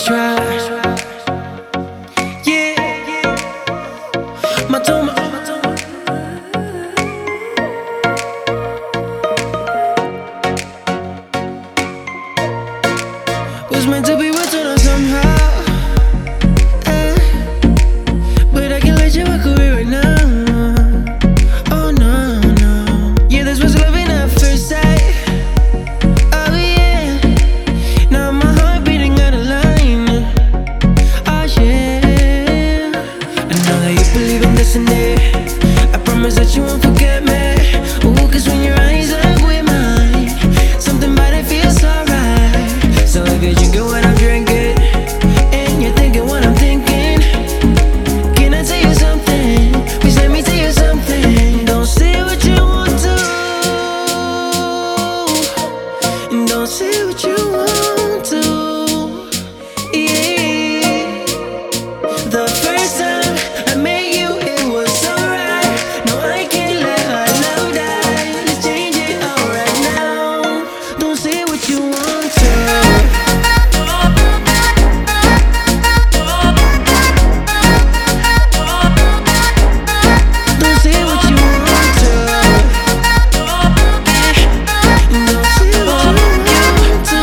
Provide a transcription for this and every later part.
ride. Yeah, my toma. Was meant to be with her somehow, but I can't let you walk away right now. Oh no, no. Yeah, this was loving at first sight. Oh yeah. Now my heart beating out of line. Oh yeah. I know that you believe in this and that. I promise that you won't forget me. Ooh, 'cause when your eyes look with mine, something about it feels alright. So if you're drinking what I'm drinking, and you're thinking what I'm thinking, can I tell you something? Please let me tell you something. Don't say what you want to, and don't say what you want to. Yeah. The first time I met you, it was alright. No, I can't let our love die. Let's change it all right now. Don't say what you want to. Don't say what you want to. Don't say what you want to.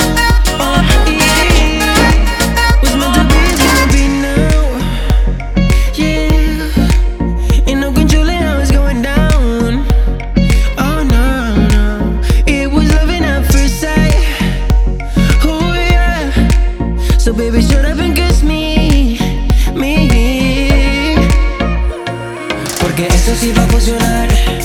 Yeah. Was meant to be, it's gonna be now. Yeah. Ain't no controlling how it's going down. Oh no, no. It was loving at first sight. Oh yeah. So baby, shut up and kiss me. Porque esto sí va a funcionar.